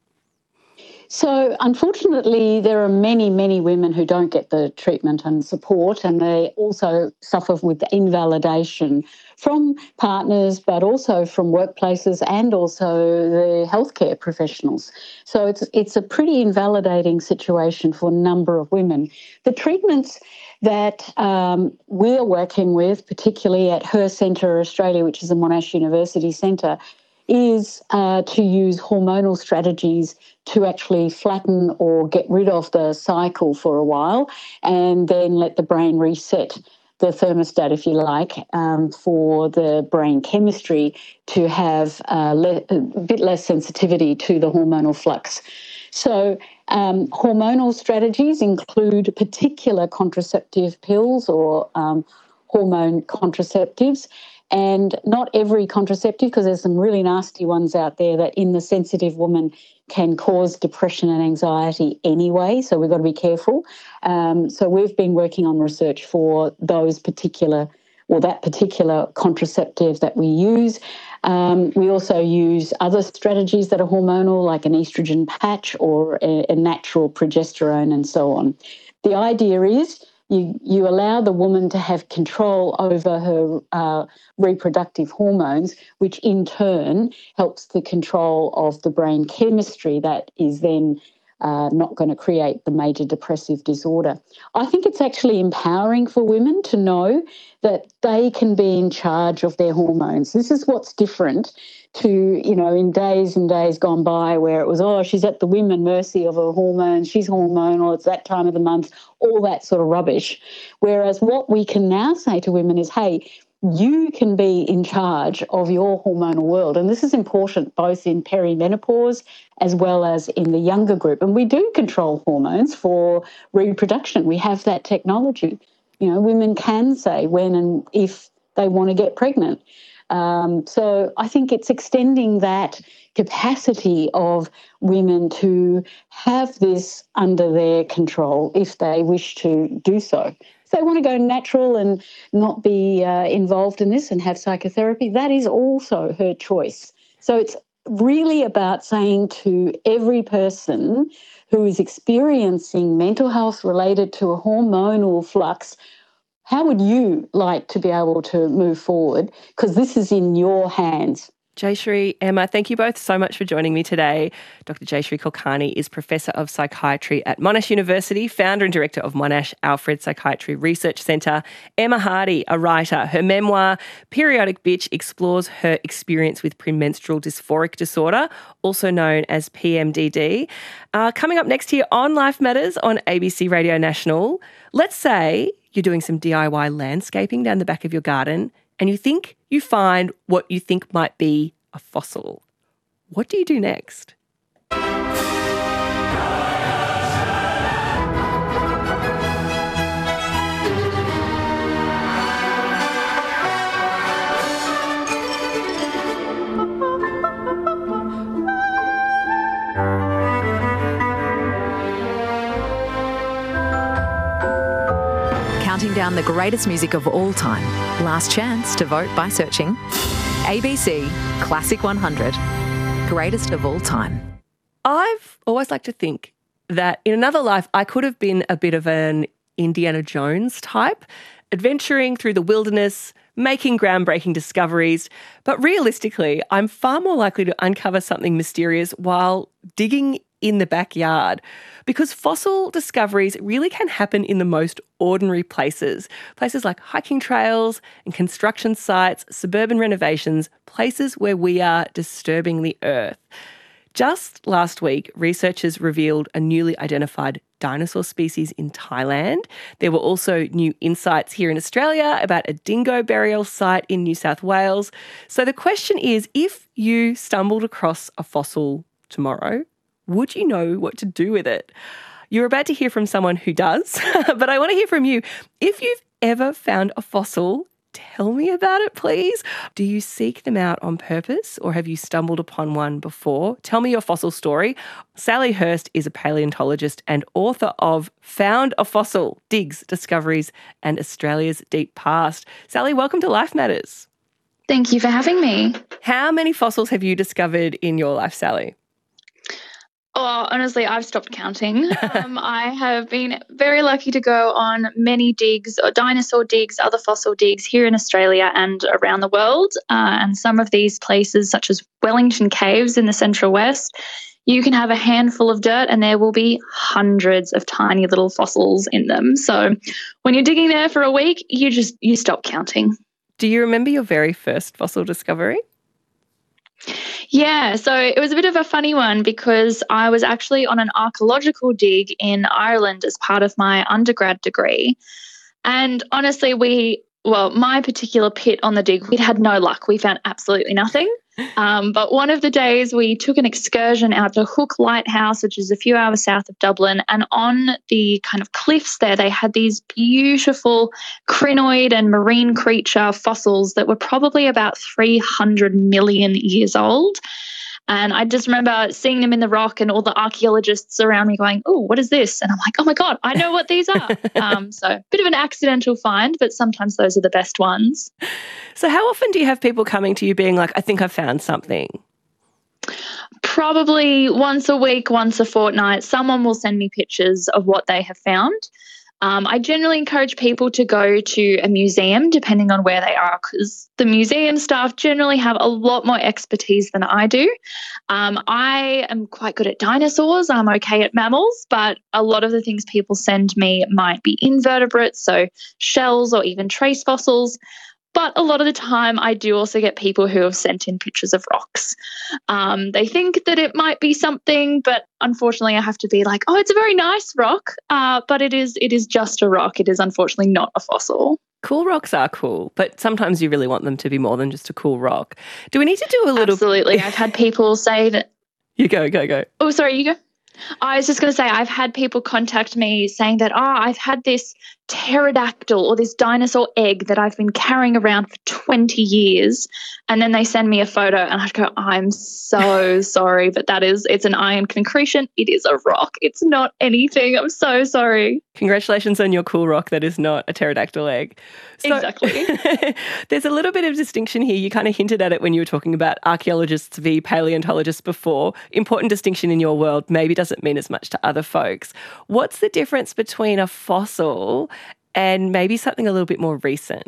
N: So unfortunately, there are many, many women who don't get the treatment and support, and they also suffer with invalidation from partners, but also from workplaces and also the healthcare professionals. So it's it's a pretty invalidating situation for a number of women. The treatments that um, we're working with, particularly at Her Centre Australia, which is a Monash University centre, is uh, to use hormonal strategies to actually flatten or get rid of the cycle for a while and then let the brain reset the thermostat, if you like, um, for the brain chemistry to have uh, le- a bit less sensitivity to the hormonal flux. So um, hormonal strategies include particular contraceptive pills or um, hormone contraceptives, And not every contraceptive, because there's some really nasty ones out there that in the sensitive woman can cause depression and anxiety anyway, so we've got to be careful. Um, so we've been working on research for those particular, or that particular contraceptive that we use. Um, we also use other strategies that are hormonal, like an estrogen patch or a, a natural progesterone and so on. The idea is you, you allow the woman to have control over her uh, reproductive hormones, which in turn helps the control of the brain chemistry that is then uh, not going to create the major depressive disorder. I think it's actually empowering for women to know that they can be in charge of their hormones. This is what's different to, you know, in days and days gone by where it was, oh, she's at the whim and mercy of her hormones, she's hormonal, it's that time of the month, all that sort of rubbish. Whereas what we can now say to women is, hey, you can be in charge of your hormonal world. And this is important both in perimenopause as well as in the younger group. And we do control hormones for reproduction. We have that technology. You know, women can say when and if they want to get pregnant. Um, so I think it's extending that capacity of women to have this under their control if they wish to do so. If they want to go natural and not be uh, involved in this and have psychotherapy, that is also her choice. So it's really about saying to every person who is experiencing mental health related to a hormonal flux, how would you like to be able to move forward? Because this is in your hands.
I: Jayashree, Emma, thank you both so much for joining me today. Doctor Jayashree Kulkarni is Professor of Psychiatry at Monash University, founder and director of Monash Alfred Psychiatry Research Centre. Emma Hardy, a writer. Her memoir, Periodic Bitch, explores her experience with premenstrual dysphoric disorder, also known as P M D D. Uh, coming up next here on Life Matters on A B C Radio National, let's say you're doing some D I Y landscaping down the back of your garden and you think you find what you think might be a fossil. What do you do next?
O: Counting down the greatest music of all time. Last chance to vote by searching A B C Classic one hundred, greatest of all time.
I: I've always liked to think that in another life I could have been a bit of an Indiana Jones type, adventuring through the wilderness, making groundbreaking discoveries. But realistically, I'm far more likely to uncover something mysterious while digging in the backyard, because fossil discoveries really can happen in the most ordinary places. Places like hiking trails and construction sites, suburban renovations, places where we are disturbing the earth. Just last week, researchers revealed a newly identified dinosaur species in Thailand. There were also new insights here in Australia about a dingo burial site in New South Wales. So the question is, if you stumbled across a fossil tomorrow, would you know what to do with it? You're about to hear from someone who does, but I want to hear from you. If you've ever found a fossil, tell me about it, please. Do you seek them out on purpose or have you stumbled upon one before? Tell me your fossil story. Sally Hurst is a paleontologist and author of Found a Fossil, Digs, Discoveries and Australia's Deep Past. Sally, welcome to Life Matters.
P: Thank you for having me.
I: How many fossils have you discovered in your life, Sally?
P: Oh, honestly, I've stopped counting. Um, I have been very lucky to go on many digs, or dinosaur digs, other fossil digs here in Australia and around the world. Uh, and some of these places, such as Wellington Caves in the Central West, you can have a handful of dirt and there will be hundreds of tiny little fossils in them. So when you're digging there for a week, you just you stop counting.
I: Do you remember your very first fossil discovery?
P: Yeah, so it was a bit of a funny one because I was actually on an archaeological dig in Ireland as part of my undergrad degree. And honestly, we, well, my particular pit on the dig, we'd had no luck. We found absolutely nothing. Um, but one of the days we took an excursion out to Hook Lighthouse, which is a few hours south of Dublin, and on the kind of cliffs there, they had these beautiful crinoid and marine creature fossils that were probably about three hundred million years old. And I just remember seeing them in the rock and all the archaeologists around me going, oh, what is this? And I'm like, oh, my God, I know what these are. um, so a bit of an accidental find, but sometimes those are the best ones.
I: So how often do you have people coming to you being like, I think I found something?
P: Probably once a week, once a fortnight. Someone will send me pictures of what they have found. Um, I generally encourage people to go to a museum depending on where they are, because the museum staff generally have a lot more expertise than I do. Um, I am quite good at dinosaurs. I'm okay at mammals, but a lot of the things people send me might be invertebrates, so shells or even trace fossils. But a lot of the time I do also get people who have sent in pictures of rocks. Um, they think that it might be something, but unfortunately I have to be like, oh, it's a very nice rock, uh, but it is it is just a rock. It is unfortunately not a fossil.
I: Cool rocks are cool, but sometimes you really want them to be more than just a cool rock. Do we need to do a little...
P: Absolutely. I've had people say that...
I: You go, go, go.
P: Oh, sorry, you go. I was just going to say I've had people contact me saying that, oh, I've had this pterodactyl or this dinosaur egg that I've been carrying around for twenty years. And then they send me a photo and I go, I'm so sorry, but that is, it's an iron concretion. It is a rock. It's not anything. I'm so sorry.
I: Congratulations on your cool rock that is not a pterodactyl egg. So,
P: exactly.
I: There's a little bit of distinction here. You kind of hinted at it when you were talking about archaeologists v paleontologists before. Important distinction in your world maybe doesn't mean as much to other folks. What's the difference between a fossil and maybe something a little bit more recent?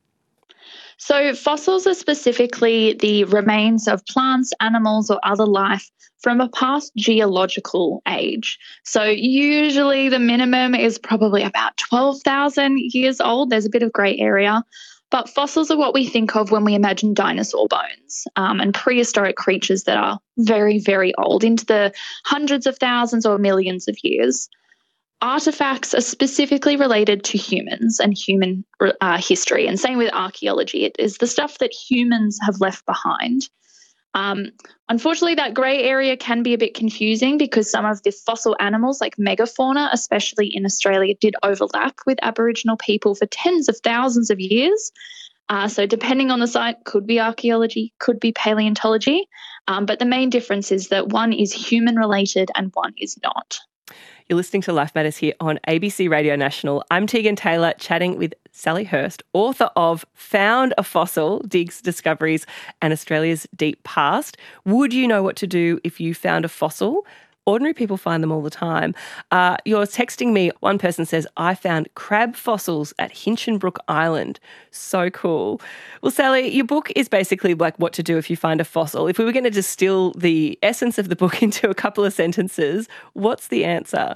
P: So fossils are specifically the remains of plants, animals or other life from a past geological age. So usually the minimum is probably about twelve thousand years old. There's a bit of grey area. But fossils are what we think of when we imagine dinosaur bones um, and prehistoric creatures that are very, very old, into the hundreds of thousands or millions of years. Artifacts are specifically related to humans and human uh, history. And same with archaeology. It is the stuff that humans have left behind. Um, unfortunately, that grey area can be a bit confusing because some of the fossil animals like megafauna, especially in Australia, did overlap with Aboriginal people for tens of thousands of years. Uh, so depending on the site, could be archaeology, could be paleontology. Um, but the main difference is that one is human related and one is not.
I: You're listening to Life Matters here on A B C Radio National. I'm Tegan Taylor, chatting with Sally Hurst, author of Found a Fossil, Digs, Discoveries and Australia's Deep Past. Would you know what to do if you found a fossil? Ordinary people find them all the time. Uh, you're texting me. One person says, I found crab fossils at Hinchinbrook Island. So cool. Well, Sally, your book is basically like what to do if you find a fossil. If we were going to distill the essence of the book into a couple of sentences, what's the answer?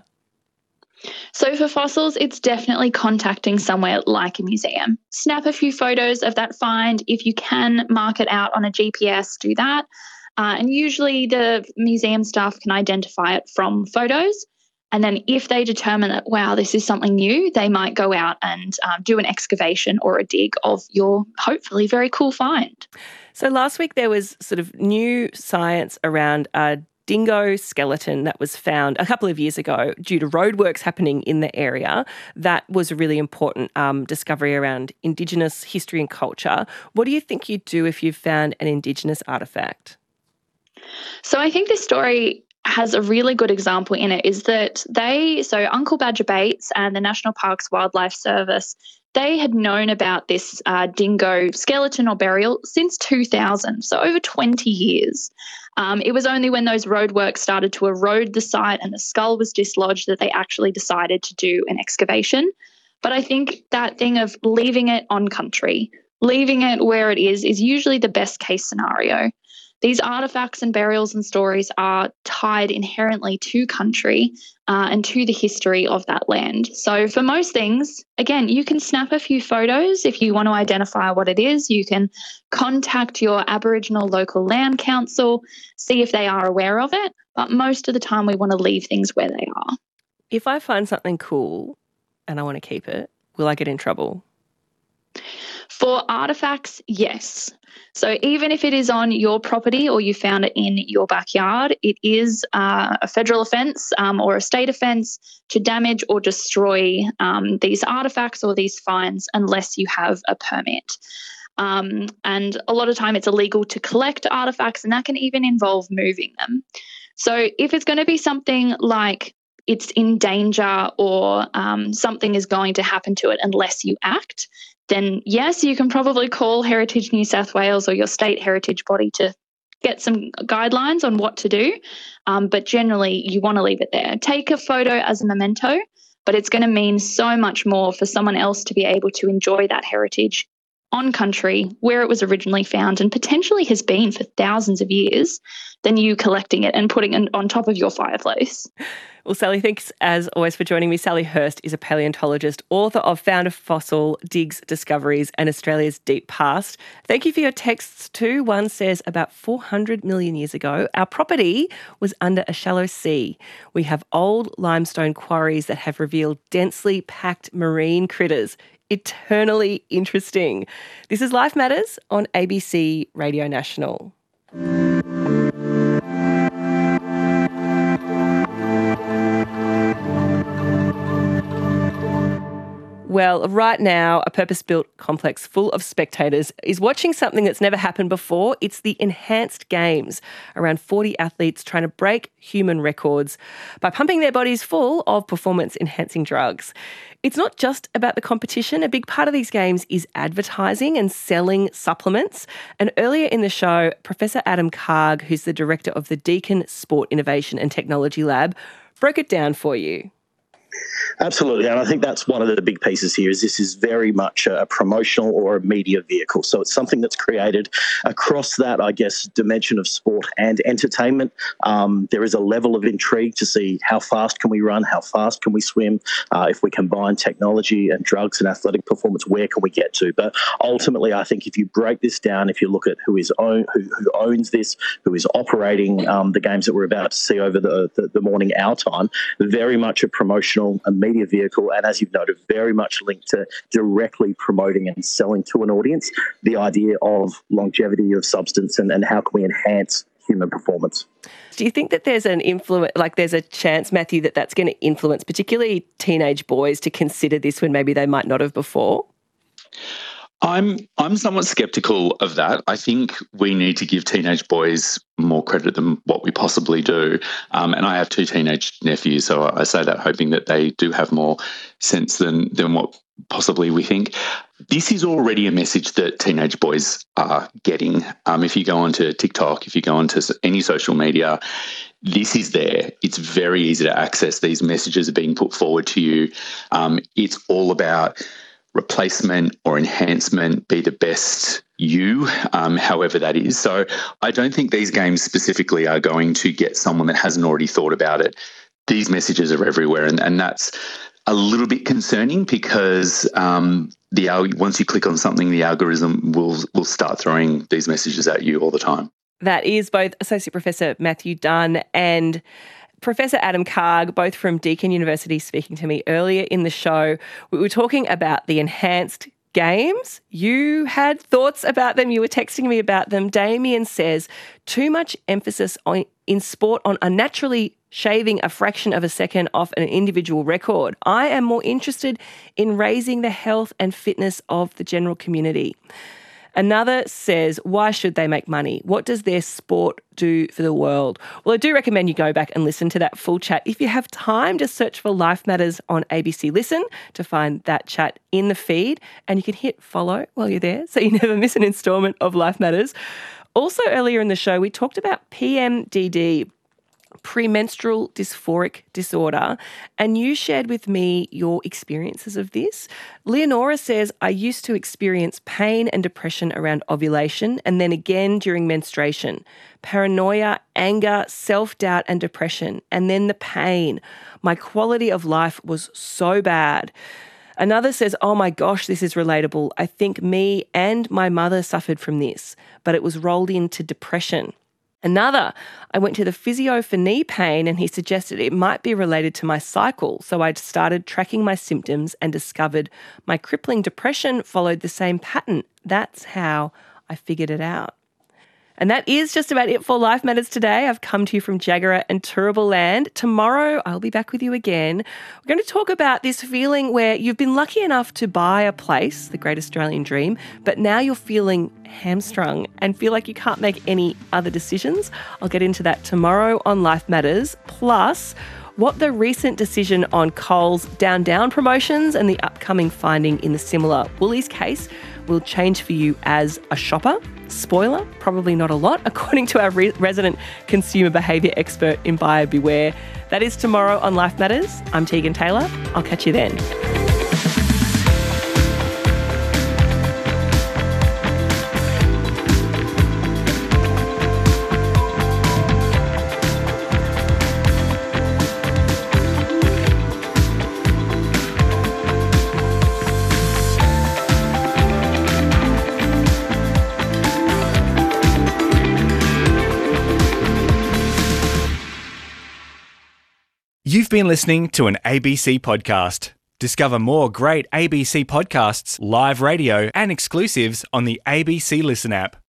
P: So for fossils, it's definitely contacting somewhere like a museum. Snap a few photos of that find. If you can, mark it out on a G P S, do that. Uh, and usually the museum staff can identify it from photos. And then if they determine that, wow, this is something new, they might go out and um, do an excavation or a dig of your hopefully very cool find.
I: So last week there was sort of new science around a dingo skeleton that was found a couple of years ago due to roadworks happening in the area. That was a really important um, discovery around Indigenous history and culture. What do you think you'd do if you found an Indigenous artefact?
P: So I think this story has a really good example in it is that they, so Uncle Badger Bates and the National Parks Wildlife Service, they had known about this uh, dingo skeleton or burial since two thousand, so over twenty years. Um, it was only when those roadworks started to erode the site and the skull was dislodged that they actually decided to do an excavation. But I think that thing of leaving it on country, leaving it where it is, is usually the best case scenario. These artefacts and burials and stories are tied inherently to country uh, and to the history of that land. So for most things, again, you can snap a few photos if you want to identify what it is. You can contact your Aboriginal local land council, see if they are aware of it. But most of the time we want to leave things where they are.
I: If I find something cool and I want to keep it, will I get in trouble?
P: For artifacts, yes. So even if it is on your property or you found it in your backyard, it is uh, a federal offence um, or a state offence to damage or destroy um, these artifacts or these finds unless you have a permit. Um, and a lot of time it's illegal to collect artifacts, and that can even involve moving them. So if it's going to be something like it's in danger or um, something is going to happen to it unless you act, then yes, you can probably call Heritage New South Wales or your state heritage body to get some guidelines on what to do. Um, but generally, you want to leave it there. Take a photo as a memento, but it's going to mean so much more for someone else to be able to enjoy that heritage on country where it was originally found and potentially has been for thousands of years than you collecting it and putting it on top of your fireplace.
I: Well, Sally, thanks as always for joining me. Sally Hurst is a paleontologist, author of Found a Fossil, Digs, Discoveries and Australia's Deep Past. Thank you for your texts too. One says, about four hundred million years ago, our property was under a shallow sea. We have old limestone quarries that have revealed densely packed marine critters. Eternally interesting. This is Life Matters on A B C Radio National. Well, right now, a purpose-built complex full of spectators is watching something that's never happened before. It's the Enhanced Games, around forty athletes trying to break human records by pumping their bodies full of performance-enhancing drugs. It's not just about the competition. A big part of these games is advertising and selling supplements. And earlier in the show, Professor Adam Karg, who's the director of the Deakin Sport Innovation and Technology Lab, broke it down for you.
J: Absolutely, and I think that's one of the big pieces here is this is very much a promotional or a media vehicle. So it's something that's created across that, I guess, dimension of sport and entertainment. Um, there is a level of intrigue to see how fast can we run, how fast can we swim, uh, if we combine technology and drugs and athletic performance, where can we get to? But ultimately, I think if you break this down, if you look at who is own, who, who owns this, who is operating um, the games that we're about to see over the, the, the morning our time, very much a promotional a media vehicle, and as you've noted, very much linked to directly promoting and selling to an audience the idea of longevity of substance and, and how can we enhance human performance.
I: Do you think that there's an influence, like there's a chance, Matthew, that that's going to influence particularly teenage boys to consider this when maybe they might not have before?
G: I'm I'm somewhat skeptical of that. I think we need to give teenage boys more credit than what we possibly do. Um, and I have two teenage nephews, so I say that hoping that they do have more sense than than what possibly we think. This is already a message that teenage boys are getting. Um, if you go onto TikTok, if you go onto any social media, this is there. It's very easy to access. These messages are being put forward to you. Um, it's all about replacement or enhancement, be the best you, um, however that is. So I don't think these games specifically are going to get someone that hasn't already thought about it. These messages are everywhere, and, and that's a little bit concerning because um, the once you click on something, the algorithm will will start throwing these messages at you all the time.
I: That is both Associate Professor Matthew Dunn and Professor Adam Karg, both from Deakin University, speaking to me earlier in the show. We were talking about the Enhanced Games. You had thoughts about them. You were texting me about them. Damien says, too much emphasis on in sport on unnaturally shaving a fraction of a second off an individual record. I am more interested in raising the health and fitness of the general community. Another says, why should they make money? What does their sport do for the world? Well, I do recommend you go back and listen to that full chat. If you have time, just search for Life Matters on A B C Listen to find that chat in the feed, and you can hit follow while you're there so you never miss an instalment of Life Matters. Also, earlier in the show, we talked about P M D D, premenstrual dysphoric disorder, and you shared with me your experiences of this. Leonora says, I used to experience pain and depression around ovulation and then again during menstruation, paranoia, anger, self-doubt and depression, and then the pain. My quality of life was so bad. Another says, oh my gosh, this is relatable. I think me and my mother suffered from this, but it was rolled into depression. Another, I went to the physio for knee pain and he suggested it might be related to my cycle. So I started tracking my symptoms and discovered my crippling depression followed the same pattern. That's how I figured it out. And that is just about it for Life Matters today. I've come to you from Jagera and Turrbal Land. Tomorrow, I'll be back with you again. We're going to talk about this feeling where you've been lucky enough to buy a place, the Great Australian Dream, but now you're feeling hamstrung and feel like you can't make any other decisions. I'll get into that tomorrow on Life Matters. Plus, what the recent decision on Coles Down Down promotions and the upcoming finding in the similar Woolies case will change for you as a shopper. Spoiler, probably not a lot, according to our re- resident consumer behaviour expert in Buyer Beware. That is tomorrow on Life Matters. I'm Tegan Taylor. I'll catch you then.
A: You've been listening to an A B C podcast. Discover more great A B C podcasts, live radio, and exclusives on the A B C Listen app.